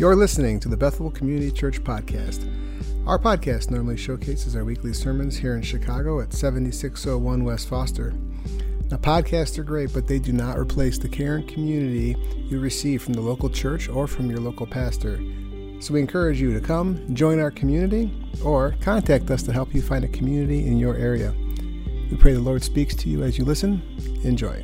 You're listening to the Bethel Community Church Podcast. Our podcast normally showcases our weekly sermons here in Chicago at 7601 West Foster. Now, podcasts are great, but they do not replace the care and community you receive from the local church or from your local pastor. So we encourage you to come, join our community, or contact us to help you find a community in your area. We pray the Lord speaks to you as you listen. Enjoy.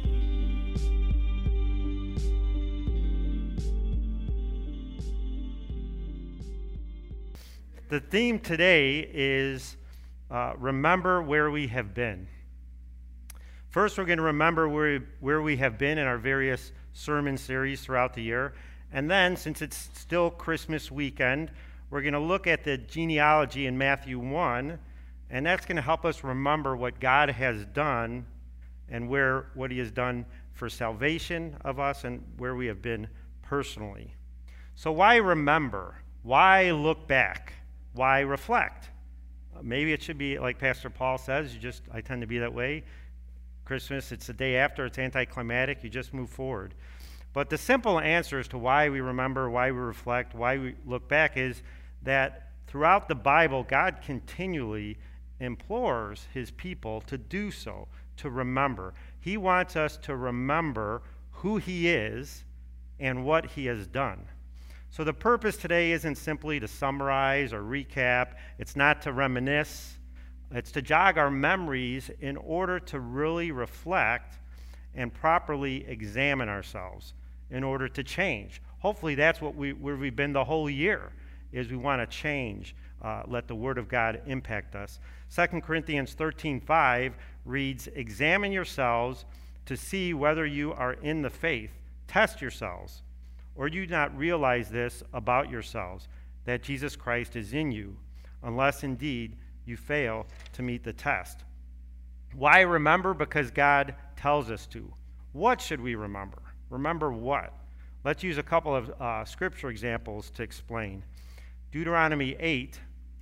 The theme today is remember where we have been. First, we're going to remember where we have been in our various sermon series throughout the year. And then, since it's still Christmas weekend, we're going to look at the genealogy in Matthew 1, and that's going to help us remember what God has done and what he has done for salvation of us and where we have been personally. So why remember? Why look back? Why reflect? Maybe it should be like Pastor Paul says, I tend to be that way. Christmas, it's the day after, it's anticlimactic, you just move forward. But the simple answer as to why we remember, why we reflect, why we look back is that throughout the Bible, God continually implores his people to do so, to remember. He wants us to remember who he is and what he has done. So the purpose today isn't simply to summarize or recap. It's not to reminisce. It's to jog our memories in order to really reflect and properly examine ourselves in order to change. Hopefully that's where we've been the whole year, is we want to change, let the Word of God impact us. 2 Corinthians 13:5 reads, "Examine yourselves to see whether you are in the faith. Test yourselves. Or do you not realize this about yourselves, that Jesus Christ is in you, unless indeed you fail to meet the test?" Why remember? Because God tells us to. What should we remember? Remember what? Let's use a couple of scripture examples to explain. Deuteronomy 8,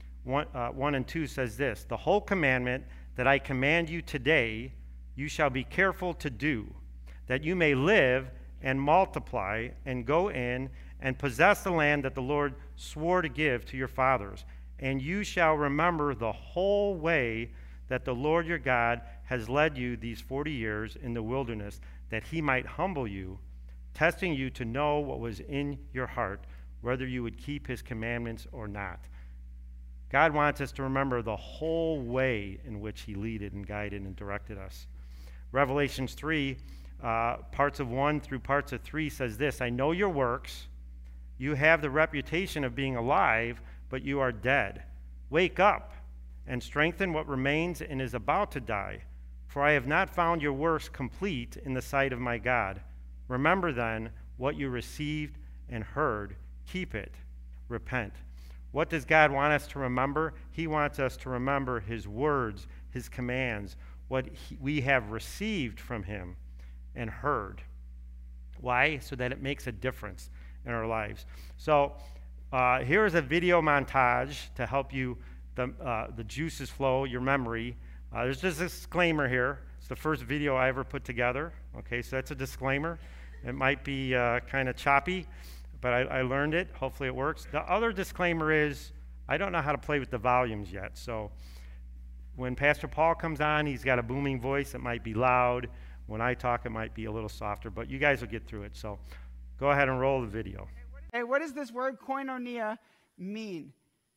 1 and 2 says this, "The whole commandment that I command you today, you shall be careful to do, that you may live and multiply and go in and possess the land that the Lord swore to give to your fathers. And you shall remember the whole way that the Lord your God has led you these 40 years in the wilderness, that he might humble you, testing you to know what was in your heart, whether you would keep his commandments or not." God wants us to remember the whole way in which he leaded and guided and directed us. Revelations 3, parts of 1 through parts of 3 says this, "I know your works. You have the reputation of being alive, but you are dead. Wake up and strengthen what remains and is about to die. For I have not found your works complete in the sight of my God. Remember then what you received and heard. Keep it. Repent." What does God want us to remember? He wants us to remember his words, his commands, what we have received from him and heard. Why? So that it makes a difference in our lives. So here is a video montage to help you, the juices flow, your memory. There's just a disclaimer here. It's the first video I ever put together. Okay, so that's a disclaimer. It might be kind of choppy, but I learned it. Hopefully it works. The other disclaimer is I don't know how to play with the volumes yet. So when Pastor Paul comes on, he's got a booming voice. It might be loud. When I talk, it might be a little softer, but you guys will get through it. So go ahead and roll the video. Hey, what does this word koinonia mean?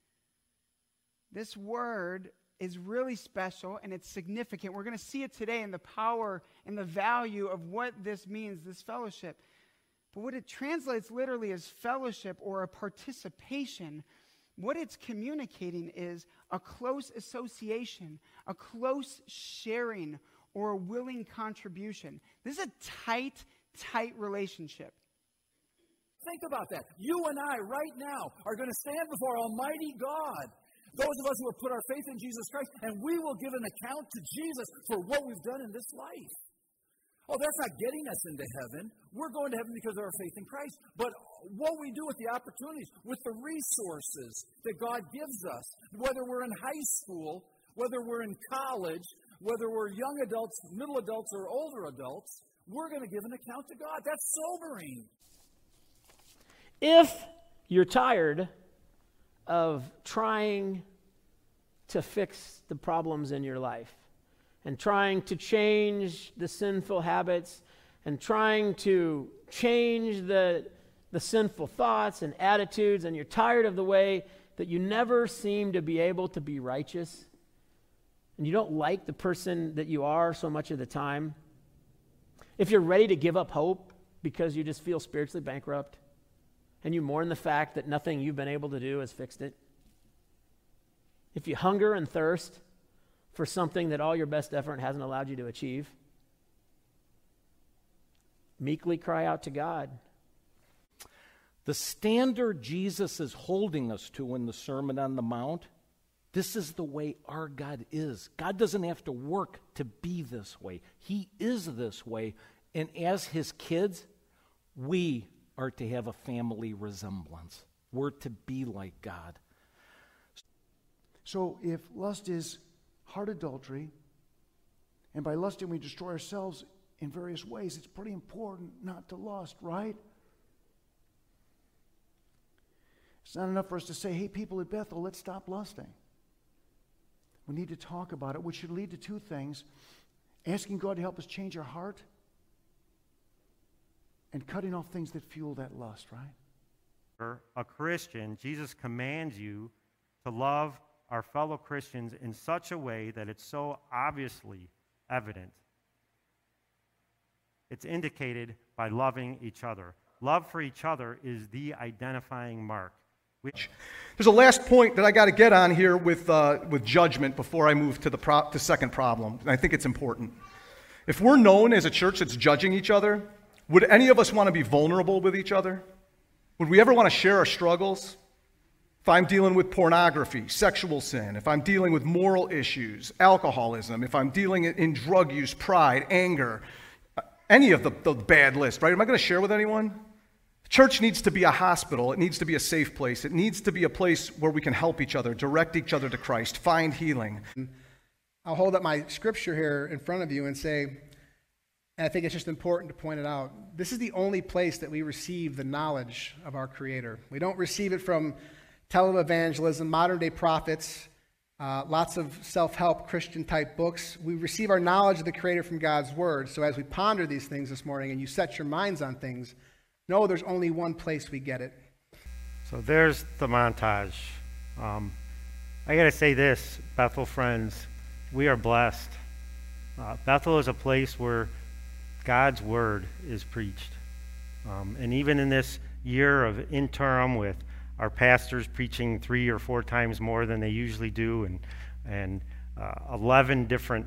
This word is really special and it's significant. We're going to see it today in the power and the value of what this means, this fellowship. But what it translates literally as fellowship or a participation, what it's communicating is a close association, a close sharing, or a willing contribution. This is a tight relationship. Think about that. You and I right now are going to stand before Almighty God, those of us who have put our faith in Jesus Christ, and we will give an account to Jesus for what we've done in this life. Oh, that's not getting us into heaven. We're going to heaven because of our faith in Christ. But what we do with the opportunities, with the resources that God gives us, whether we're in high school, whether we're in college, whether we're young adults, middle adults, or older adults, we're going to give an account to God. That's sobering. If You're tired of trying to fix the problems in your life and trying to change the sinful habits and trying to change the sinful thoughts and attitudes, and you're tired of the way that you never seem to be able to be righteous, and you don't like the person that you are so much of the time. If you're ready to give up hope because you just feel spiritually bankrupt, and you mourn the fact that nothing you've been able to do has fixed it. If you hunger and thirst for something that all your best effort hasn't allowed you to achieve, meekly cry out to God. The standard Jesus is holding us to in the Sermon on the Mount, this is the way our God is. God doesn't have to work to be this way. He is this way. And as his kids, we are to have a family resemblance. We're to be like God. So if lust is heart adultery, and by lusting we destroy ourselves in various ways, it's pretty important not to lust, right? It's not enough for us to say, hey, people at Bethel, let's stop lusting. We need to talk about it, which should lead to two things. Asking God to help us change our heart and cutting off things that fuel that lust, right? A Christian, Jesus commands you to love our fellow Christians in such a way that it's so obviously evident. It's indicated by loving each other. Love for each other is the identifying mark. There's a last point that I got to get on here with judgment before I move to the second problem, and I think it's important. If we're known as a church that's judging each other, would any of us want to be vulnerable with each other? Would we ever want to share our struggles? If I'm dealing with pornography, sexual sin, if I'm dealing with moral issues, alcoholism, if I'm dealing in drug use, pride, anger, any of the bad list, right? Am I going to share with anyone? Church needs to be a hospital. It needs to be a safe place. It needs to be a place where we can help each other, direct each other to Christ, find healing. I'll hold up my scripture here in front of you and say, and I think it's just important to point it out, this is the only place that we receive the knowledge of our Creator. We don't receive it from televangelism, modern-day prophets, lots of self-help Christian-type books. We receive our knowledge of the Creator from God's Word. So as we ponder these things this morning and you set your minds on things, know there's only one place we get it. So there's the montage. I got to say this, Bethel friends, we are blessed. Bethel is a place where God's Word is preached. And even in this year of interim with our pastors preaching 3 or 4 times more than they usually do, and 11 different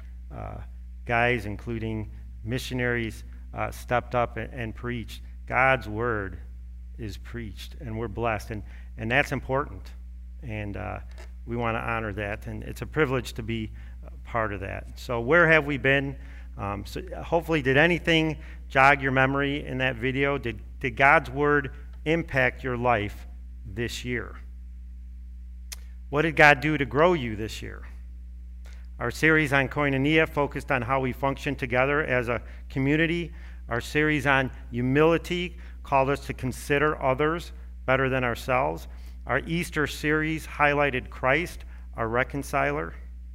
guys, including missionaries, stepped up and preached. God's Word is preached, and we're blessed, and that's important, and we want to honor that, and it's a privilege to be part of that. So where have we been? So hopefully, did anything jog your memory in that video? Did God's Word impact your life this year? What did God do to grow you this year? Our series on Koinonia focused on how we function together as a community. Our series on humility called us to consider others better than ourselves. Our Easter series highlighted Christ, our reconciler.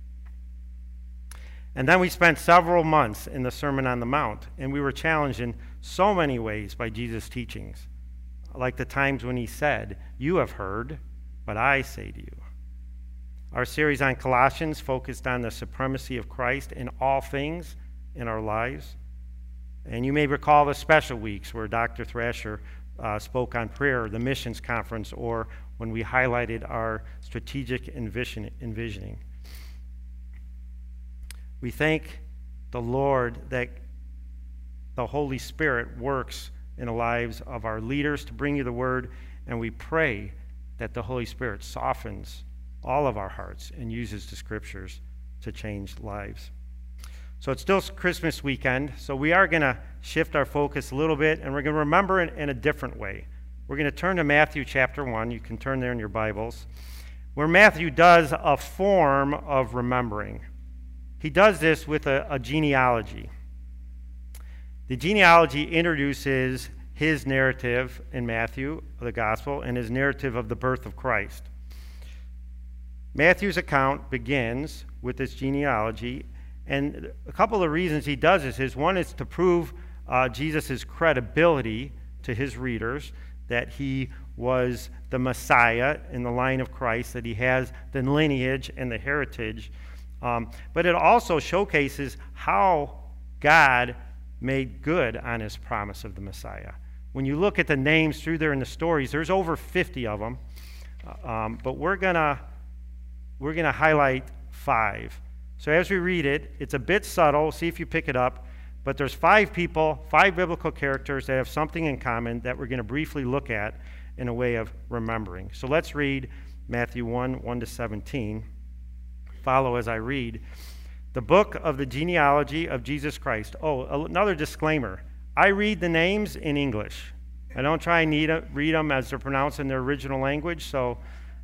And then we spent several months in the Sermon on the Mount, and we were challenged in so many ways by Jesus' teachings, like the times when he said, "You have heard, but I say to you." Our series on Colossians focused on the supremacy of Christ in all things in our lives. And you may recall the special weeks where Dr. Thrasher spoke on prayer, the missions conference, or when we highlighted our strategic envisioning. We thank the Lord that the Holy Spirit works in the lives of our leaders to bring you the word, and we pray that the Holy Spirit softens all of our hearts and uses the scriptures to change lives. So it's still Christmas weekend, so we are going to shift our focus a little bit, and we're going to remember in a different way. We're going to turn to Matthew chapter 1. You can turn there in your Bibles, where Matthew does a form of remembering. He does this with a genealogy. The genealogy introduces his narrative in Matthew, the gospel, and his narrative of the birth of Christ. Matthew's account begins with this genealogy, and a couple of reasons he does this is, one is to prove Jesus' credibility to his readers, that he was the Messiah in the line of Christ, that he has the lineage and the heritage. But it also showcases how God made good on his promise of the Messiah. When you look at the names through there in the stories, there's over 50 of them, but we're gonna highlight 5. So as we read it, it's a bit subtle. See if you pick it up. But there's 5 people, 5 biblical characters that have something in common that we're going to briefly look at in a way of remembering. So let's read Matthew 1:1-17. Follow as I read. The book of the genealogy of Jesus Christ. Oh, another disclaimer. I read the names in English. I don't try and read them as they're pronounced in their original language, so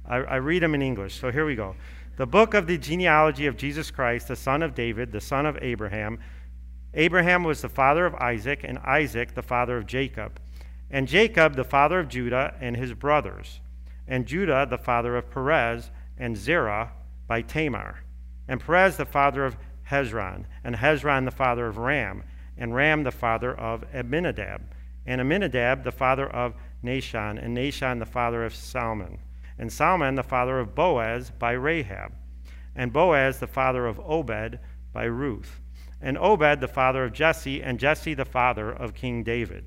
I read them in English. So here we go. The book of the genealogy of Jesus Christ, the son of David, the son of Abraham. Abraham was the father of Isaac, and Isaac the father of Jacob. And Jacob the father of Judah and his brothers. And Judah the father of Perez, and Zerah by Tamar. And Perez the father of Hezron, and Hezron the father of Ram, and Ram the father of Amminadab. And Amminadab the father of Nahshon, and Nahshon the father of Salmon. And Salmon the father of Boaz by Rahab. And Boaz the father of Obed by Ruth. And Obed the father of Jesse, and Jesse the father of King David.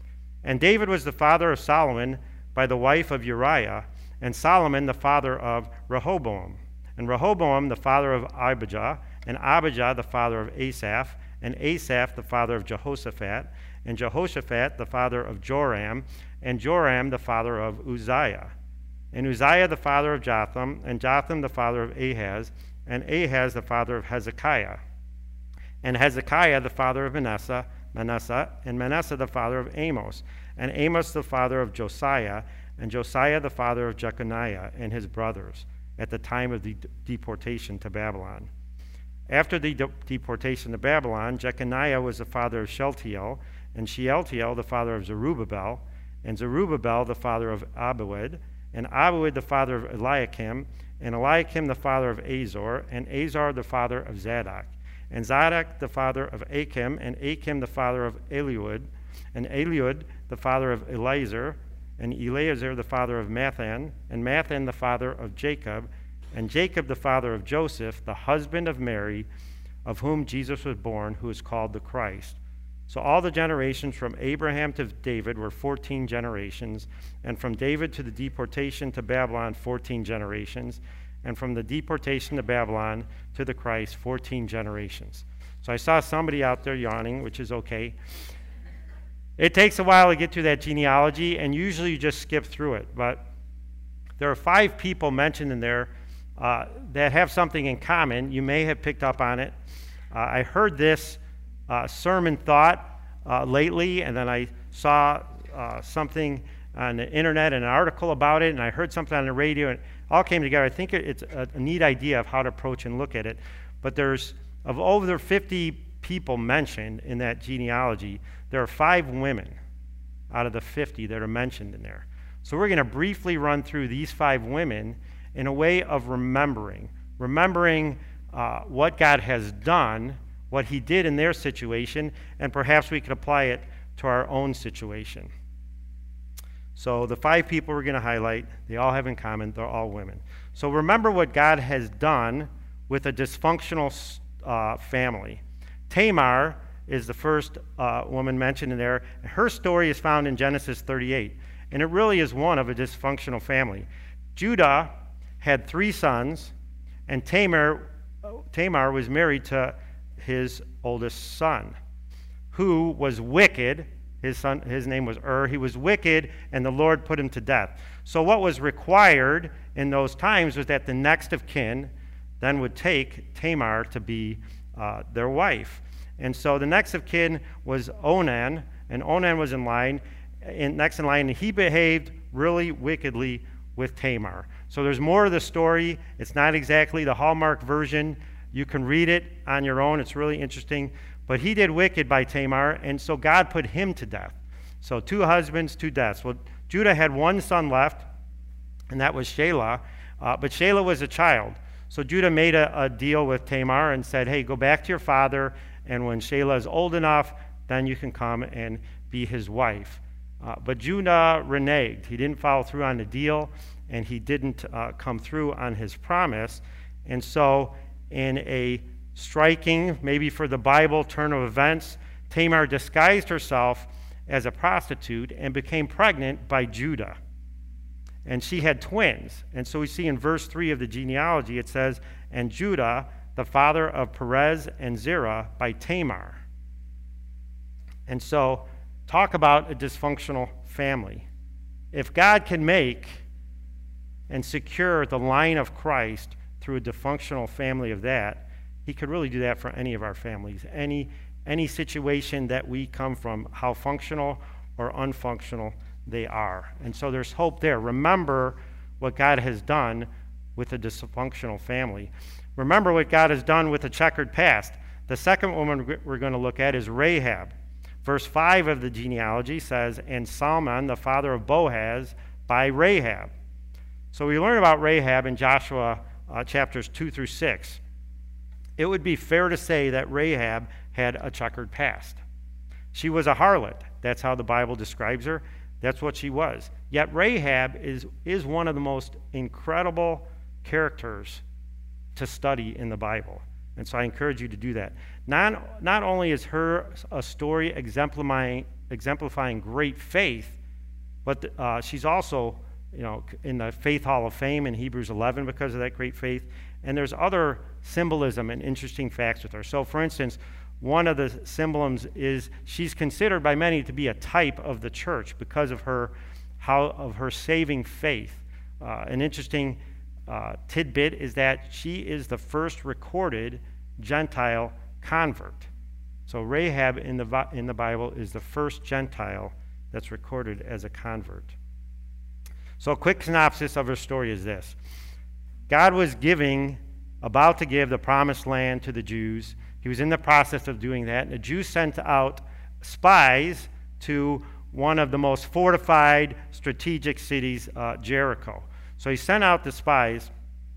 And David was the father of Solomon by the wife of Uriah, and Solomon the father of Rehoboam. And Rehoboam the father of Abijah, and Abijah the father of Asaph, and Asaph the father of Jehoshaphat, and Jehoshaphat the father of Joram, and Joram the father of Uzziah. And Uzziah the father of Jotham, and Jotham the father of Ahaz, and Ahaz the father of Hezekiah. And Hezekiah the father of Manasseh, and Manasseh the father of Amos, and Amos the father of Josiah, and Josiah the father of Jeconiah and his brothers, at the time of the deportation to Babylon. After the deportation to Babylon, Jeconiah was the father of Shealtiel, and Shealtiel the father of Zerubbabel, and Zerubbabel the father of Abiud, and Abiud the father of Eliakim, and Eliakim the father of Azor, and Azor the father of Zadok, and Zadok the father of Achim, and Achim the father of Eliud, and Eliud the father of Eleazar, and Eleazar the father of Mathan, and Mathan the father of Jacob, and Jacob the father of Joseph, the husband of Mary, of whom Jesus was born, who is called the Christ. So all the generations from Abraham to David were 14 generations, and from David to the deportation to Babylon, 14 generations, and from the deportation to Babylon to the Christ, 14 generations. So I saw somebody out there yawning, which is okay. It takes a while to get through that genealogy, and usually you just skip through it. But there are 5 people mentioned in there that have something in common. You may have picked up on it. I heard this sermon thought lately, and then I saw something on the internet, an article about it, and I heard something on the radio, and it all came together. I think it's a neat idea of how to approach and look at it. But there's, of over 50 people mentioned in that genealogy, there are 5 women out of the 50 that are mentioned in there. So we're going to briefly run through these 5 women in a way of remembering what God has done, what he did in their situation, and perhaps we could apply it to our own situation. So the 5 people we're going to highlight, they all have in common, they're all women. So remember what God has done with a dysfunctional family. Tamar is the first woman mentioned in there. Her story is found in Genesis 38, and it really is one of a dysfunctional family. Judah had 3 sons, and Tamar was married to his oldest son, who was wicked. His name was He was wicked, and the Lord put him to death. So what was required in those times was that the next of kin then would take Tamar to be their wife. And so the next of kin was Onan, and Onan was next in line, and he behaved really wickedly with Tamar. So there's more to the story. It's not exactly the Hallmark version. You can read it on your own. It's really interesting. But he did wicked by Tamar, and so God put him to death. So 2 husbands, 2 deaths. Well, Judah had 1 son left, and that was Shelah. But Shelah was a child. So Judah made a deal with Tamar and said, hey, go back to your father, and when Shelah is old enough, then you can come and be his wife. But Judah reneged. He didn't follow through on the deal, and he didn't come through on his promise. And so in a striking, maybe for the Bible, turn of events, Tamar disguised herself as a prostitute and became pregnant by Judah. And she had twins. And so we see in verse 3 of the genealogy, it says, and Judah, the father of Perez and Zerah, by Tamar. And so, talk about a dysfunctional family. If God can make and secure the line of Christ through a dysfunctional family of that, he could really do that for any of our families. Any situation that we come from, how functional or unfunctional they are. And so there's hope there. Remember what God has done with a dysfunctional family. Remember what God has done with a checkered past. The second woman we're going to look at is Rahab. Verse 5 of the genealogy says, and Salmon, the father of Boaz, by Rahab. So we learn about Rahab in Joshua chapters 2 through 6. It would be fair to say that Rahab had a checkered past. She was a harlot. That's how the Bible describes her. That's what she was. Yet Rahab is one of the most incredible characters to study in the Bible. And so I encourage you to do that. Not only is her a story exemplifying great faith, but she's also, in the Faith Hall of Fame in Hebrews 11 because of that great faith. And there's other symbolism and interesting facts with her. So, for instance, one of the symbols is she's considered by many to be a type of the church because of her saving faith. An interesting tidbit is that she is the first recorded Gentile convert. So Rahab in the Bible is the first Gentile that's recorded as a convert. So a quick synopsis of her story is this. God was about to give the promised land to the Jews. He was in the process of doing that, and the Jews sent out spies to one of the most fortified strategic cities, Jericho. So he sent out the spies,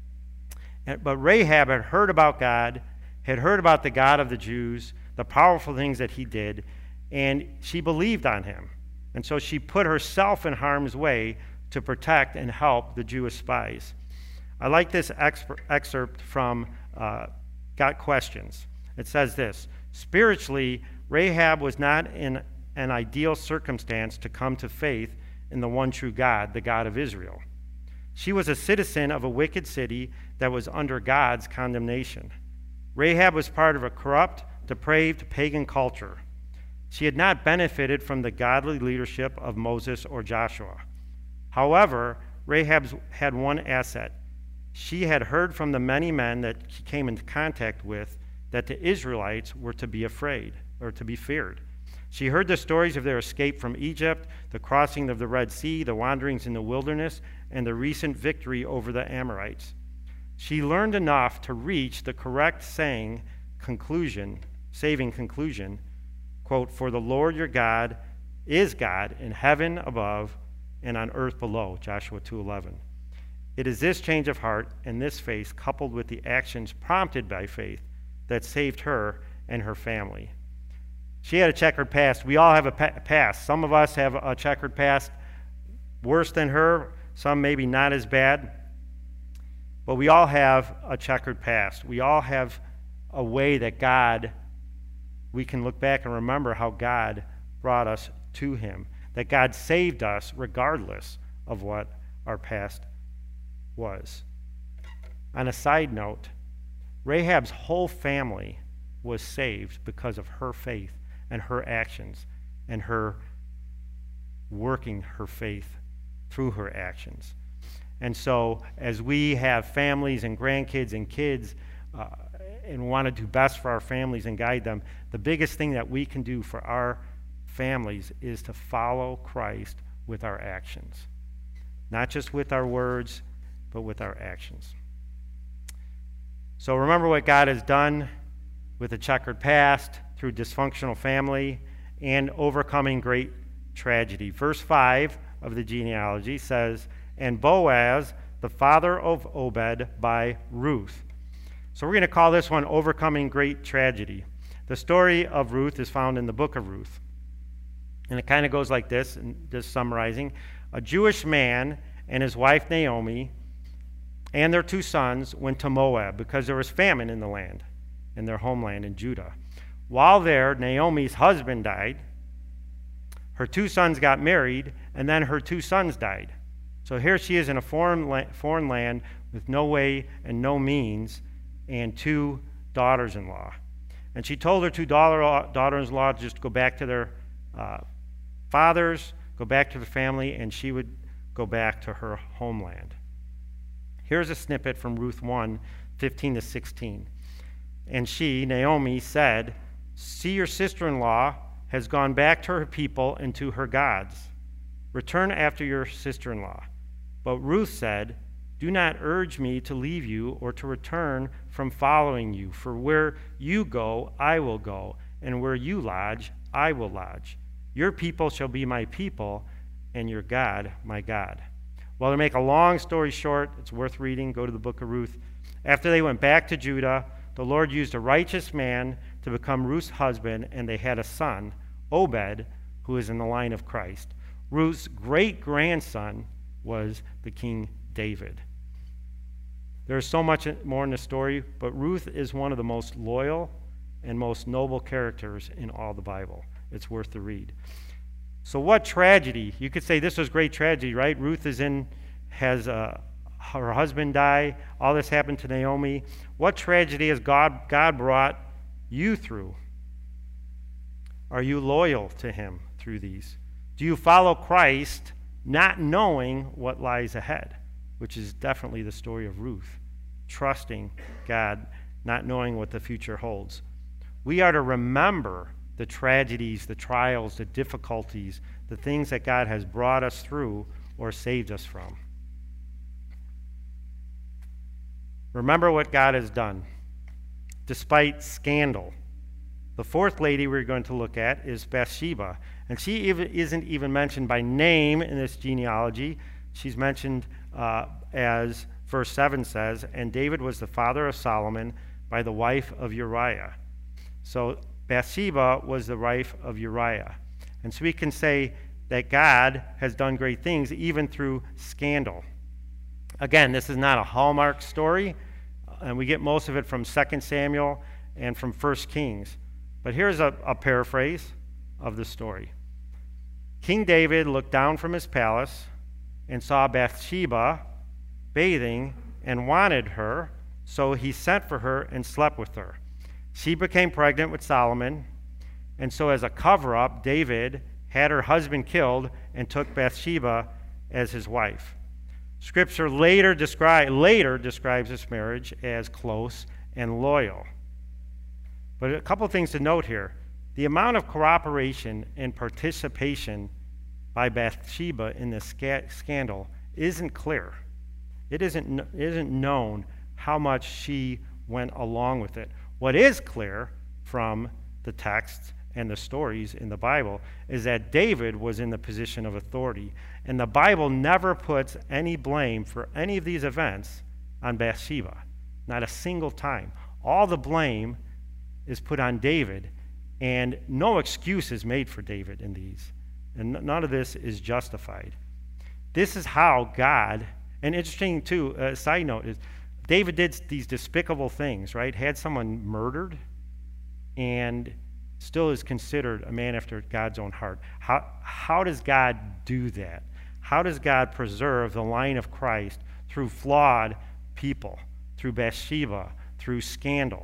but Rahab had heard about God, had heard about the God of the Jews, the powerful things that he did, and she believed on him. And so she put herself in harm's way to protect and help the Jewish spies. I like this excerpt from Got Questions. It says this, spiritually, Rahab was not in an ideal circumstance to come to faith in the one true God, the God of Israel. She was a citizen of a wicked city that was under God's condemnation. Rahab was part of a corrupt, depraved pagan culture. She had not benefited from the godly leadership of Moses or Joshua. However, Rahab had one asset. She had heard from the many men that she came into contact with that the Israelites were to be afraid or to be feared. She heard the stories of their escape from Egypt, the crossing of the Red Sea, the wanderings in the wilderness, and the recent victory over the Amorites. She learned enough to reach the correct saving conclusion, quote, for the Lord your God is God in heaven above and on earth below, Joshua 2:11. It is this change of heart and this faith coupled with the actions prompted by faith that saved her and her family. She had a checkered past. We all have a past. Some of us have a checkered past worse than her, some maybe not as bad. But we all have a checkered past. We all have a way that we can look back and remember how God brought us to him, that God saved us regardless of what our past was. On a side note, Rahab's whole family was saved because of her faith and her actions and her working her faith through her actions. And so as we have families and grandkids and kids and want to do best for our families and guide them, the biggest thing that we can do for our families is to follow Christ with our actions. Not just with our words, but with our actions. So remember what God has done with a checkered past, through dysfunctional family, and overcoming great tragedy. Verse 5 of the genealogy says, and Boaz, the father of Obed, by Ruth. So we're going to call this one Overcoming Great Tragedy. The story of Ruth is found in the book of Ruth. And it kind of goes like this, and just summarizing. A Jewish man and his wife Naomi and their 2 sons went to Moab because there was famine in the land, in their homeland in Judah. While there, Naomi's husband died. Her 2 sons got married, and then her 2 sons died. So here she is in a foreign land with no way and no means, and 2 daughters-in-law. And she told her 2 daughters-in-law to just go back to their fathers, go back to the family, and she would go back to her homeland. Here's a snippet from Ruth 1, 15 to 16. And she, Naomi, said, see, your sister-in-law has gone back to her people and to her gods. Return after your sister-in-law. But Ruth said, do not urge me to leave you or to return from following you, for where you go, I will go, and where you lodge, I will lodge. Your people shall be my people, and your God, my God. Well, to make a long story short, it's worth reading. Go to the book of Ruth. After they went back to Judah, the Lord used a righteous man to become Ruth's husband, and they had a son, Obed, who is in the line of Christ. Ruth's great-grandson was the King David. There's so much more in the story, but Ruth is one of the most loyal and most noble characters in all the Bible. It's worth the read. So what tragedy? You could say this was great tragedy, right? Ruth has her husband die. All this happened to Naomi. What tragedy has God brought you through? Are you loyal to him through these? Do you follow Christ not knowing what lies ahead? Which is definitely the story of Ruth. Trusting God, not knowing what the future holds. We are to remember the tragedies, the trials, the difficulties, the things that God has brought us through or saved us from. Remember what God has done. Despite scandal. The 4th lady we're going to look at is Bathsheba. And she isn't even mentioned by name in this genealogy. She's mentioned as verse 7 says, and David was the father of Solomon by the wife of Uriah. So Bathsheba was the wife of Uriah. And so we can say that God has done great things even through scandal. Again, this is not a Hallmark story, and we get most of it from 2 Samuel and from 1 Kings. But here's a paraphrase of the story. King David looked down from his palace and saw Bathsheba bathing and wanted her, so he sent for her and slept with her. She became pregnant with Solomon, and so as a cover-up, David had her husband killed and took Bathsheba as his wife. Scripture later describes this marriage as close and loyal. But a couple things to note here. The amount of cooperation and participation by Bathsheba in this scandal isn't clear. It isn't known how much she went along with it. What is clear from the texts and the stories in the Bible is that David was in the position of authority, and the Bible never puts any blame for any of these events on Bathsheba. Not a single time. All the blame is put on David, and no excuse is made for David in these. And none of this is justified. This is how God, and interesting too, a side note is, David did these despicable things, right? Had someone murdered and still is considered a man after God's own heart. How does God do that? How does God preserve the line of Christ through flawed people, through Bathsheba, through scandal?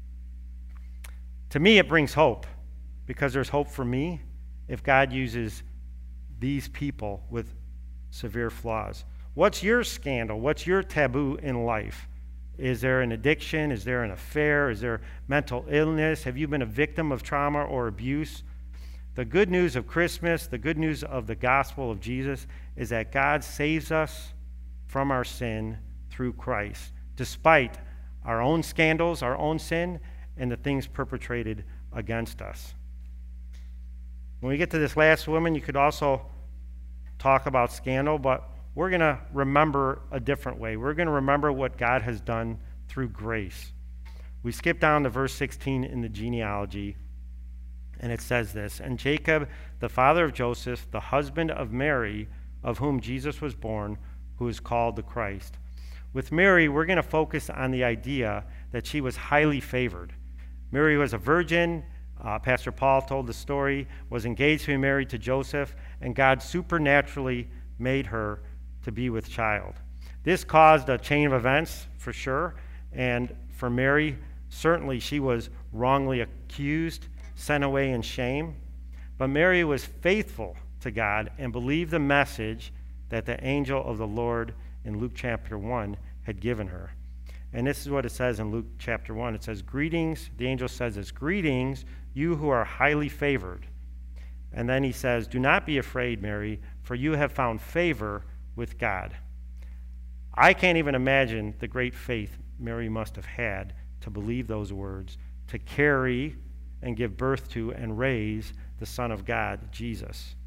To me, it brings hope, because there's hope for me if God uses these people with severe flaws. What's your scandal? What's your taboo in life? Is there an addiction? Is there an affair? Is there mental illness? Have you been a victim of trauma or abuse? The good news of Christmas, the good news of the gospel of Jesus, is that God saves us from our sin through Christ, despite our own scandals, our own sin, and the things perpetrated against us. When we get to this last woman, you could also talk about scandal, but we're going to remember a different way. We're going to remember what God has done through grace. We skip down to verse 16 in the genealogy, and it says this, "And Jacob, the father of Joseph, the husband of Mary, of whom Jesus was born, who is called the Christ." With Mary, we're going to focus on the idea that she was highly favored. Mary was a virgin. Pastor Paul told the story, was engaged to be married to Joseph, and God supernaturally made her to be with child. This caused a chain of events, for sure, and for Mary, certainly she was wrongly accused, sent away in shame. But Mary was faithful to God and believed the message that the angel of the Lord in Luke chapter 1 had given her. And this is what it says in Luke chapter 1. It says, "Greetings," the angel says this, "Greetings, you who are highly favored." And then he says, "Do not be afraid, Mary, for you have found favor with God." I can't even imagine the great faith Mary must have had to believe those words, to carry and give birth to and raise the Son of God, Jesus.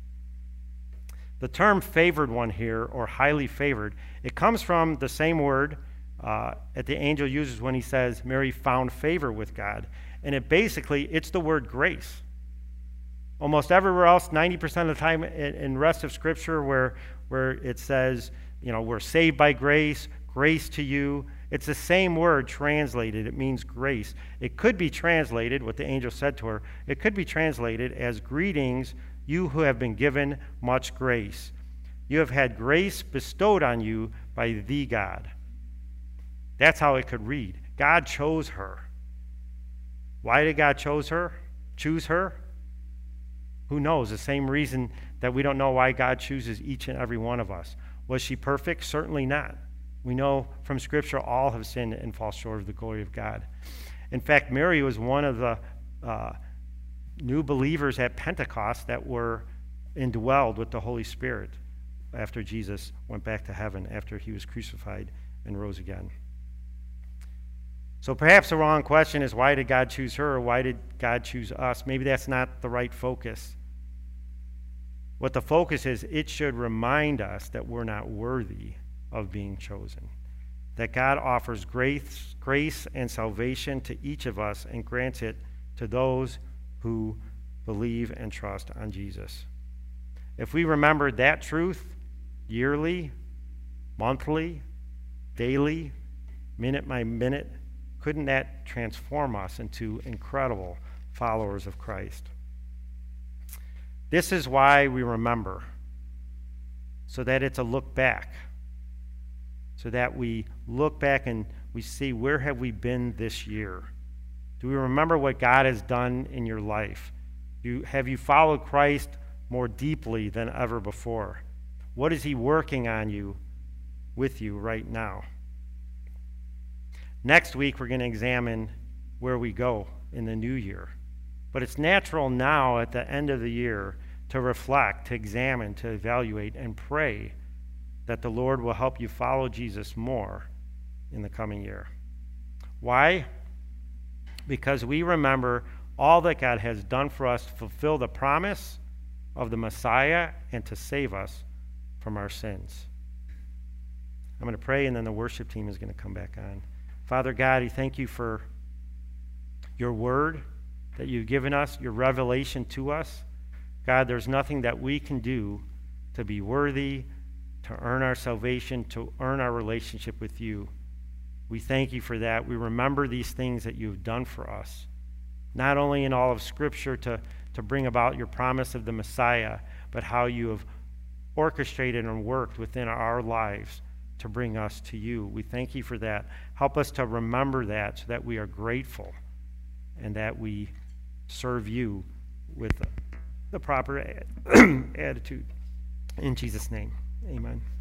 The term favored one here, or highly favored, it comes from the same word that the angel uses when he says Mary found favor with God. And it's the word grace. Almost everywhere else, 90% of the time in the rest of Scripture where it says, we're saved by grace, grace to you, it's the same word translated. It means grace. It could be translated, what the angel said to her, it could be translated as, "Greetings, you who have been given much grace. You have had grace bestowed on you by the God." That's how it could read. God chose her. Why did God choose her? Who knows? The same reason that we don't know why God chooses each and every one of us. Was she perfect? Certainly not. We know from Scripture all have sinned and fall short of the glory of God. In fact, Mary was one of the new believers at Pentecost that were indwelled with the Holy Spirit after Jesus went back to heaven, after he was crucified and rose again. So perhaps the wrong question is, why did God choose her, or why did God choose us? Maybe that's not the right focus. What the focus is, it should remind us that we're not worthy of being chosen, that God offers grace and salvation to each of us and grants it to those who believe and trust on Jesus. If we remember that truth yearly, monthly, daily, minute by minute, couldn't that transform us into incredible followers of Christ? This is why we remember, so that it's a look back, so that we look back and we see, where have we been this year? Do we remember what God has done in your life? Have you followed Christ more deeply than ever before? What is he working on you, with you right now? Next week, we're going to examine where we go in the new year. But it's natural now at the end of the year to reflect, to examine, to evaluate, and pray that the Lord will help you follow Jesus more in the coming year. Why? Because we remember all that God has done for us to fulfill the promise of the Messiah and to save us from our sins. I'm going to pray, and then the worship team is going to come back on. Father God, we thank you for your word that you've given us, your revelation to us. God, there's nothing that we can do to be worthy, to earn our salvation, to earn our relationship with you. We thank you for that. We remember these things that you've done for us, not only in all of Scripture to bring about your promise of the Messiah, but how you have orchestrated and worked within our lives to bring us to you. We thank you for that. Help us to remember that so that we are grateful and that we serve you with the proper attitude. In Jesus' name, amen.